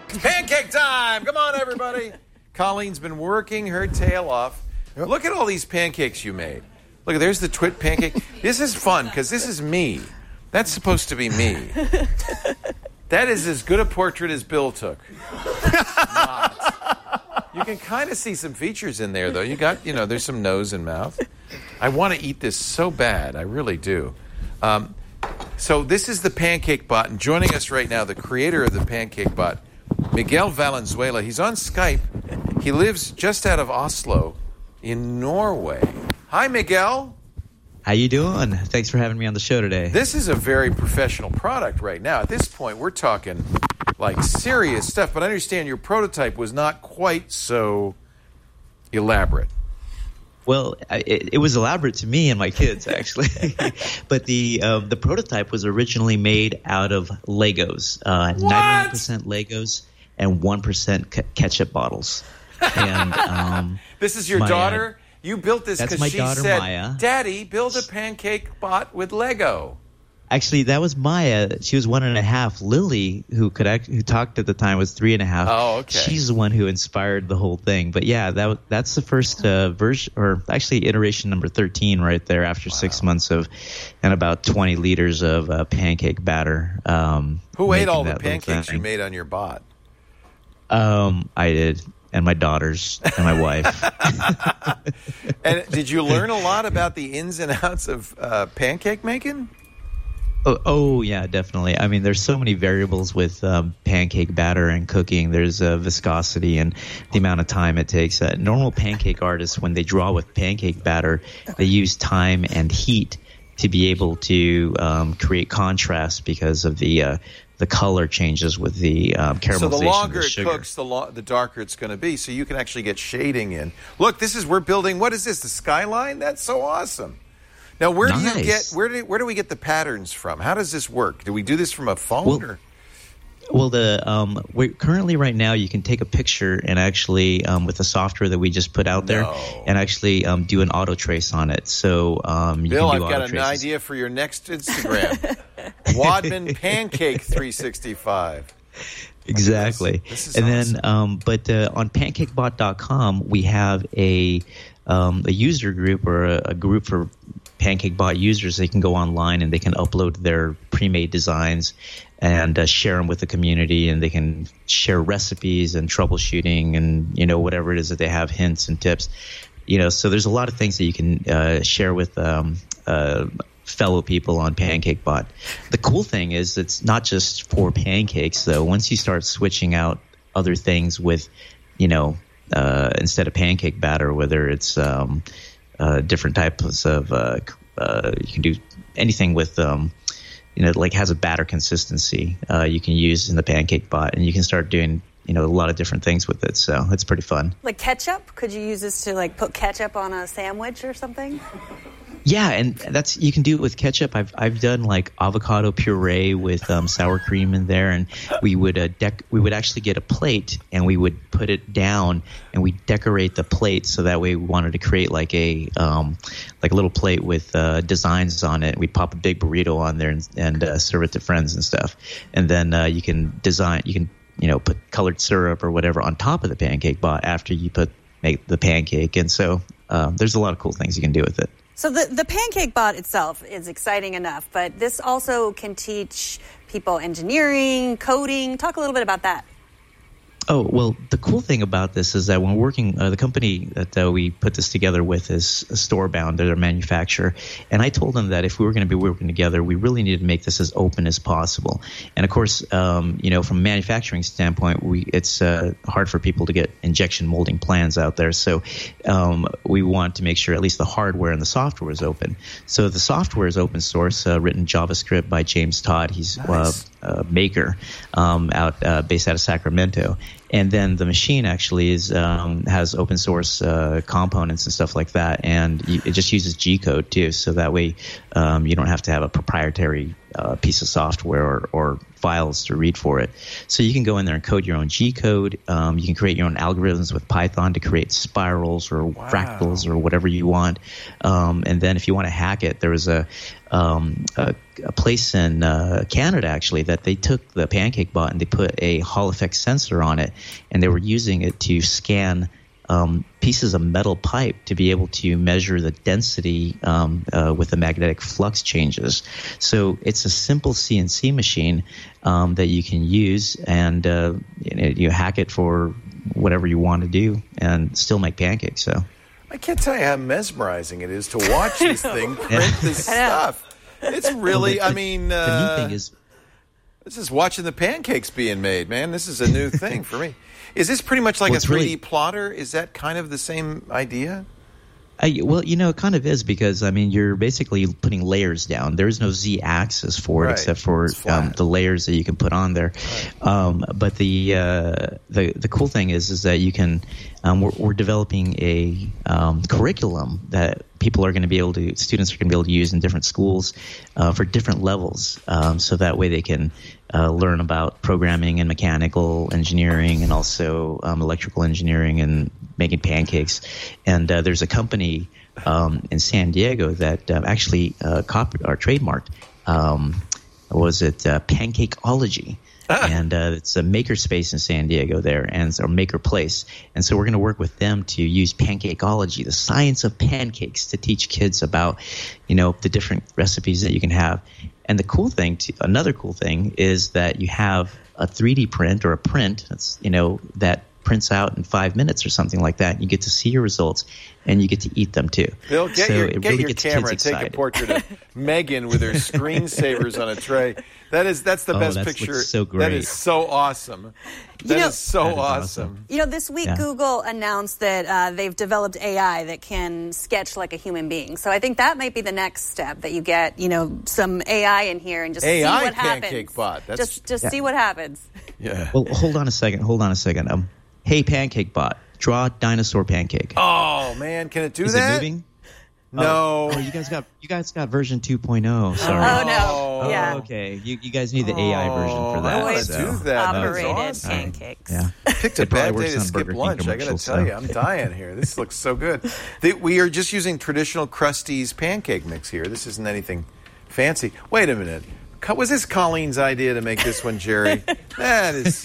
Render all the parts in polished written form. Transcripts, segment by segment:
Pancake time! Come on, everybody. Colleen's been working her tail off. Yep. Look at all these pancakes you made. Look, there's the twit pancake. This is fun because this is me. That's supposed to be me. That is as good a portrait as Bill took. Not. You can kind of see some features in there, though. You got, there's some nose and mouth. I want to eat this so bad. I really do. So this is the Pancake Bot, and joining us right now, the creator of the Pancake Bot, Miguel Valenzuela. He's on Skype. He lives just out of Oslo in Norway. Hi, Miguel. How you doing? Thanks for having me on the show today. This is a very professional product right now. At this point, we're talking like serious stuff, but I understand your prototype was not quite so elaborate. Well, it was elaborate to me and my kids, actually. But the prototype was originally made out of Legos, 99% Legos and 1% ketchup bottles. And this is your daughter? You built this because she said, Maya. Daddy, build a pancake bot with Lego. Actually, that was Maya. She was 1.5. Lily, who talked at the time, was 3.5. Oh, okay. She's the one who inspired the whole thing. But yeah, that's the first version, or actually iteration number 13 right there after 6 months of, and about 20 liters of pancake batter. Who ate all the pancakes you made on your bot? I did. And my daughters and my wife. And did you learn a lot about the ins and outs of pancake making? Oh, yeah, definitely. I mean, there's so many variables with pancake batter and cooking. There's viscosity and the amount of time it takes. Normal pancake artists, when they draw with pancake batter, they use time and heat to be able to create contrast because of the color changes with the caramelization. So the longer of the it sugar. cooks, the darker it's going to be. So you can actually get shading in. Look, we're building. What is this? The skyline? That's so awesome. Now, where do we get the patterns from? How does this work? Do we do this from a phone? Well, we're currently right now you can take a picture and actually with the software that we just put out there and actually do an auto trace on it. So you Bill, can do I've got an idea for your next Instagram. Wadman Pancake 365. Exactly. This is and awesome. Then on PancakeBot.com we have a user group or a group for PancakeBot users. They can go online and they can upload their pre-made designs and share them with the community, and they can share recipes and troubleshooting and whatever it is that they have, hints and tips. So there's a lot of things that you can share with fellow people on PancakeBot. The cool thing is it's not just for pancakes, though. Once you start switching out other things with, instead of pancake batter, whether it's different types of you can do anything with like has a batter consistency you can use in the Pancake Bot, and you can start doing a lot of different things with it. So it's pretty fun. Like ketchup? Could you use this to like put ketchup on a sandwich or something? Yeah, and you can do it with ketchup. I've done like avocado puree with sour cream in there, and we would actually get a plate and we would put it down and we decorate the plate so that way we wanted to create like a little plate with designs on it. We'd pop a big burrito on there and serve it to friends and stuff. And then you can put colored syrup or whatever on top of the Pancake Bot after you make the pancake. And so there's a lot of cool things you can do with it. So the Pancake Bot itself is exciting enough, but this also can teach people engineering, coding. Talk a little bit about that. Oh, well, the cool thing about this is that when we're working, the company that we put this together with is Storebound. They're a manufacturer. And I told them that if we were going to be working together, we really needed to make this as open as possible. And, of course, from a manufacturing standpoint, it's hard for people to get injection molding plans out there. So we want to make sure at least the hardware and the software is open. So the software is open source, written JavaScript by James Todd. He's a maker based out of Sacramento. And then the machine actually has open source components and stuff like that, and it just uses G code too. So that way, you don't have to have a proprietary piece of software or files to read for it. So you can go in there and code your own G code. You can create your own algorithms with Python to create spirals or fractals or whatever you want. And then if you want to hack it, there was a a place in Canada, actually, that they took the Pancake Bot and they put a Hall effect sensor on it, and they were using it to scan pieces of metal pipe to be able to measure the density with the magnetic flux changes. So it's a simple CNC machine that you can use, and you hack it for whatever you want to do and still make pancakes. So I can't tell you how mesmerizing it is to watch this thing print this stuff. It's really, the neat thing is, this is watching the pancakes being made, man. This is a new thing for me. Is this pretty much like a 3D plotter? Is that kind of the same idea? Well, it kind of is, because, you're basically putting layers down. There's no Z-axis for it, except for the layers that you can put on there. Right. But the cool thing is that you can we're developing a curriculum that students are going to be able to use in different schools for different levels, so that way they can learn about programming and mechanical engineering, and also electrical engineering and making pancakes. And there's a company in San Diego that actually copied or trademarked. Pancakeology? And it's a makerspace in San Diego there, and or Maker Place. And so we're going to work with them to use Pancakeology, the science of pancakes, to teach kids about, the different recipes that you can have. And another cool thing is that you have a 3D print or a print that's, that prints out in 5 minutes or something like that. You get to see your results, and you get to eat them too. Bill, get your camera and take a portrait of Megan with her screensavers on a tray. That's the best picture. So great. That is so awesome. That is so awesome. This week Google announced that they've developed AI that can sketch like a human being. So I think that might be the next step, that you get, some AI in here and just see what happens. Pancake Bot. Just see what happens. Yeah. Well, hold on a second. Hey, Pancake Bot, draw dinosaur pancake. Oh man, can it do that? Is it moving? No. Oh, you guys got version 2.0. Sorry. Oh no. Yeah. Okay. You guys need the AI version for that. I want to do that. Operated awesome. pancakes. Yeah. Picked a bad day to skip lunch. I got to tell you, I'm dying here. This looks so good. We are just using traditional Krusteaz pancake mix here. This isn't anything fancy. Wait a minute. Was this Colleen's idea to make this one, Jerry? That is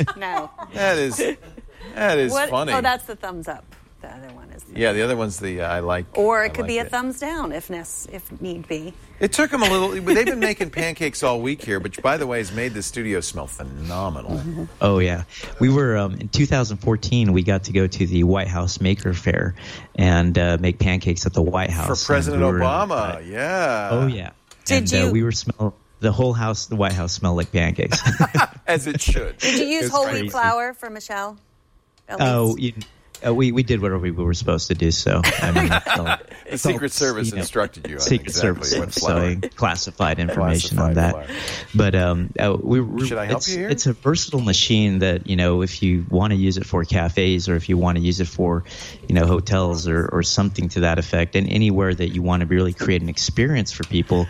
funny. Oh, that's the thumbs up. The other one is. The other one's the I like. Or it could be a thumbs down if need be. It took them a little. They've been making pancakes all week here, which, by the way, has made the studio smell phenomenal. Mm-hmm. Oh yeah, we were in 2014. We got to go to the White House Maker Fair and make pancakes at the White House for President Obama. Yeah. Oh yeah. We were smell. The whole house, the White House, smelled like pancakes. As it should. Did you use whole wheat flour for Michelle? Oh, we did whatever we were supposed to do. So the Secret Service instructed you. Secret Service, so classified information on that. But should I help you here? It's a versatile machine that if you want to use it for cafes, or if you want to use it for hotels or something to that effect, and anywhere that you want to really create an experience for people,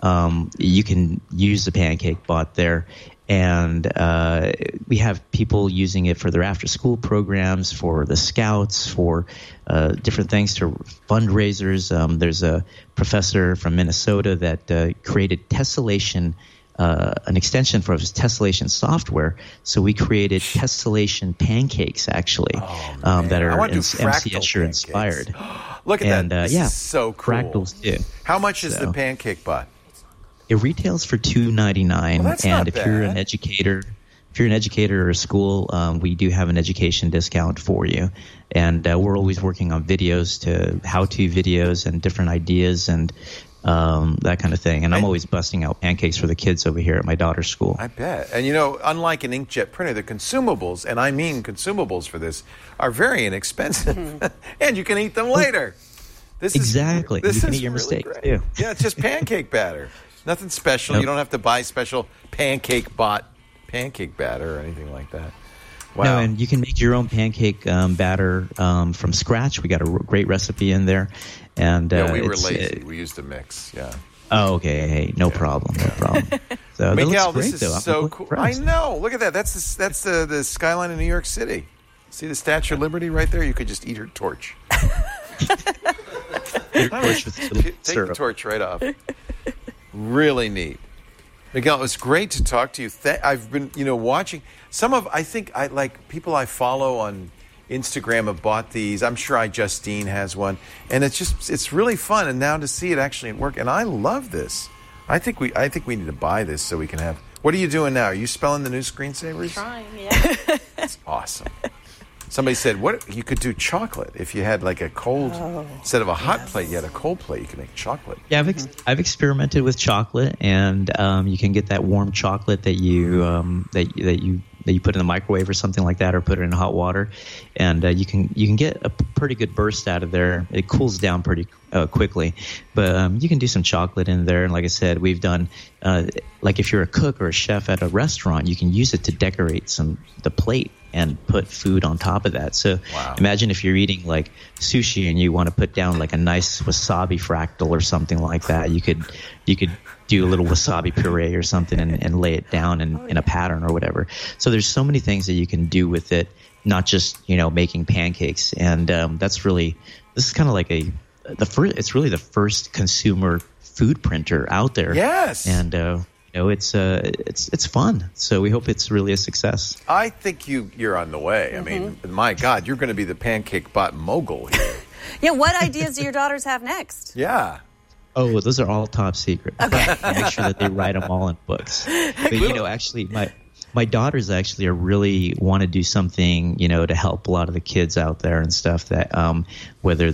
you can use the Pancake Bot there. And we have people using it for their after-school programs, for the Scouts, for different things, to fundraisers. There's a professor from Minnesota that created tessellation, an extension for his tessellation software. So we created tessellation pancakes, actually, that are MC Escher inspired. Look at that. This is so cool. Fractals too. How much is the Pancake Bot? It retails for $2.99, and if you're an educator, or a school, we do have an education discount for you. And we're always working on videos, how-to videos, and different ideas, and that kind of thing. And I'm always busting out pancakes for the kids over here at my daughter's school. I bet. And unlike an inkjet printer, the consumables, and I mean consumables for this, are very inexpensive, and you can eat them later. You can eat your mistakes too. Yeah, it's just pancake batter. Nothing special. Nope. You don't have to buy special Pancake Bot pancake batter or anything like that. Wow. No, and you can make your own pancake batter from scratch. We got a great recipe in there. And we were lazy. We used a mix. Yeah. Oh, okay. Hey, no problem. So Miguel, this is so cool. I know. Look at that. That's the skyline of New York City. See the Statue of Liberty right there? You could just eat her torch. Your torch with Take the torch right off. Really neat. Miguel, it was great to talk to you. I've been, watching people I follow on Instagram have bought these. I'm sure iJustine has one, and it's really fun. And now to see it actually at work, and I love this. I think we need to buy this so we can have. What are you doing now? Are you spelling the new screensavers? Trying, yeah. That's awesome. Somebody said, "What you could do chocolate if you had like a cold instead of a hot plate, you had a cold plate. You could make chocolate." Yeah, I've experimented with chocolate, and you can get that warm chocolate that you that you put in the microwave or something like that, or put it in hot water, and you can get a pretty good burst out of there. It cools down pretty quickly, but you can do some chocolate in there. And like I said, we've done like if you're a cook or a chef at a restaurant, you can use it to decorate the plate and put food on top of that. So imagine if you're eating like sushi and you want to put down like a nice wasabi fractal or something like that. You could do a little wasabi puree or something and lay it down in a pattern or whatever. So there's so many things that you can do with it, not just, making pancakes. And this is kind of like it's really the first consumer food printer out there. Yes. And, it's fun. So we hope it's really a success. I think you're on the way. I mean, my God, you're going to be the pancake bot mogul here. Yeah. What ideas do your daughters have next? Yeah. Oh, those are all top secret. Okay. Make sure that they write them all in books. But actually, my daughters actually really want to do something, to help a lot of the kids out there and stuff that whether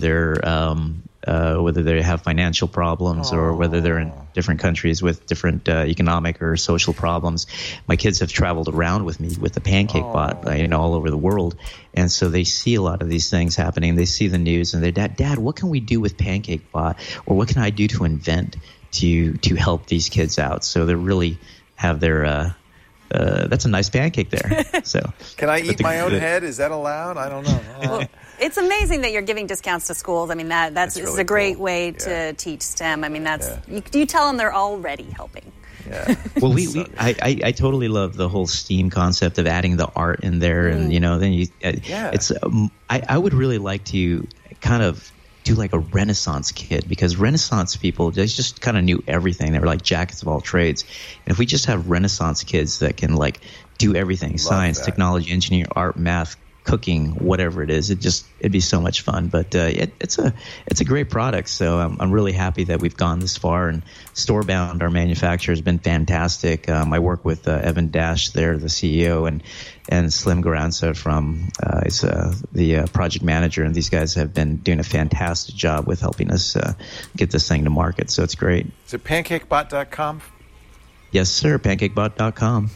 they have financial problems or whether they're in different countries with different economic or social problems. My kids have traveled around with me with the Pancake Bot, all over the world. And so they see a lot of these things happening. They see the news and they're, Dad, what can we do with Pancake Bot? Or what can I do to invent to help these kids out? So they really have their that's a nice pancake there. So can I eat my own head? Is that allowed? I don't know. Well, it's amazing that you're giving discounts to schools. I mean, that's really a great way to teach STEM. I mean, you tell them they're already helping. Yeah. Well, I totally love the whole STEAM concept of adding the art in there, and then it's I would really like to kind of do like a Renaissance kid, because Renaissance people, they just kind of knew everything. They were like jackets of all trades. And if we just have Renaissance kids that can like do everything, science, technology, engineering, art, math, cooking, whatever it is, it'd be so much fun. But it's a great product. So I'm really happy that we've gone this far. And Storebound, our manufacturer, has been fantastic. I work with Evan Dash there, the CEO, and Slim Garanza is the project manager, and these guys have been doing a fantastic job with helping us get this thing to market. So it's great. Is it pancakebot.com? Yes, sir. Pancakebot.com.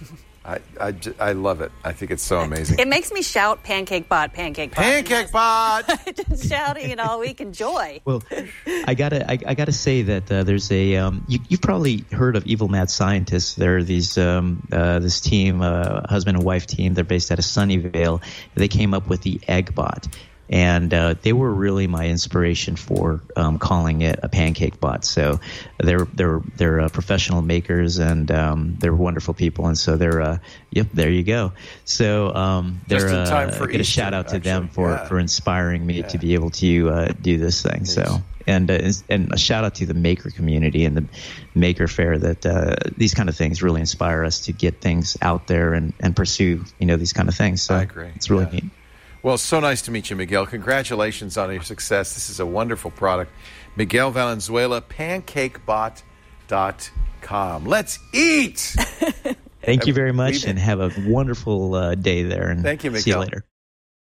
I love it. I think it's so amazing. It makes me shout Pancake Bot. Pancake Bot! Just shouting it all week in joy. Well, I gotta say that there's a you've probably heard of Evil Mad Scientists. They're these this team, husband and wife team. They're based out of Sunnyvale. They came up with the Egg Bot. And they were really my inspiration for calling it a pancake bot. So they're professional makers, and they're wonderful people. And so they're there you go. So they're get a shout out to them for inspiring me to be able to do this thing. Nice. So and a shout out to the maker community and the Maker Faire, that these kind of things really inspire us to get things out there and pursue these kind of things. So I agree. It's really neat. Well, so nice to meet you, Miguel. Congratulations on your success. This is a wonderful product. Miguel Valenzuela, pancakebot.com. Let's eat! Thank you very much, and have a wonderful day there. And thank you, Miguel. See you later.